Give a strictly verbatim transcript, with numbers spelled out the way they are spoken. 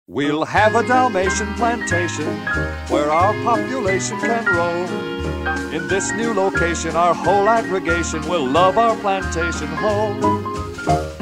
We'll have a Dalmatian plantation where our population can roam. In this new location, our whole aggregation will love our plantation home.